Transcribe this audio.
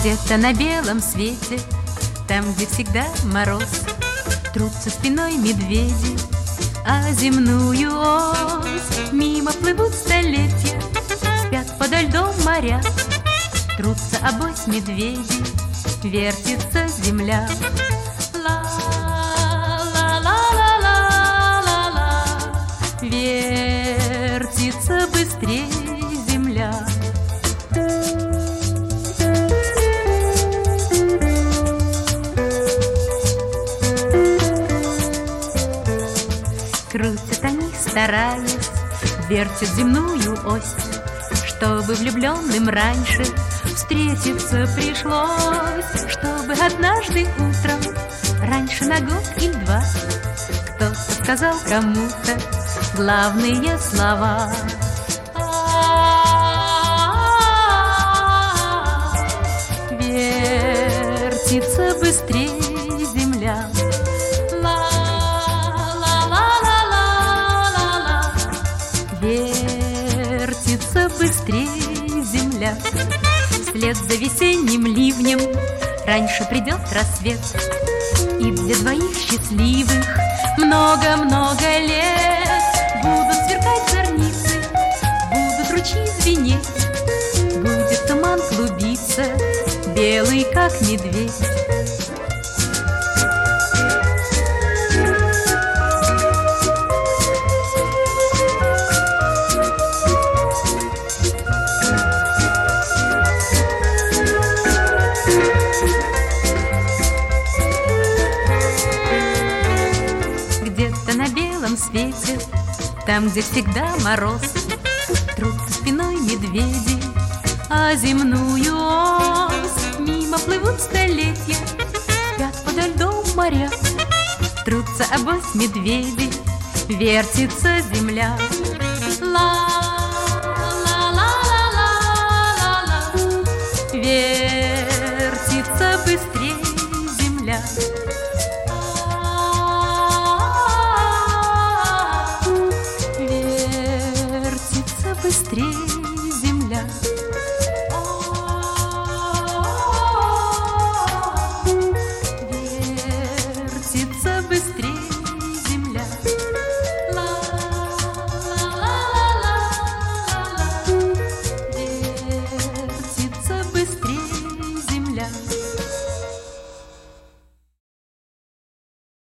Где-то на белом свете, там, где всегда мороз, трутся спиной медведи а земную ось. Мимо плывут столетия, спят подо льдом моря, трутся обось медведи, вертится земля. Ла-ла-ла-ла-ла-ла, вертится быстрее земля. Крутят они, стараясь, вертят земную ось, чтобы влюбленным раньше встретиться пришлось, чтобы однажды утром, раньше на год или два, кто-то сказал кому-то главные слова. Вертится быстрее земля. Вертится быстрее земля. Вслед за весенним ливнем раньше придет рассвет, и для двоих счастливых много-много лет будут сверкать зорницы, будут ручьи звенеть, будет туман клубиться, белый как медведь. Где-то на белом свете, там, где всегда мороз, трутся спиной медведи, а земную ось. Мимо плывут столетия, спят подо льдом моря, трутся обось медведи, вертится земля. Ла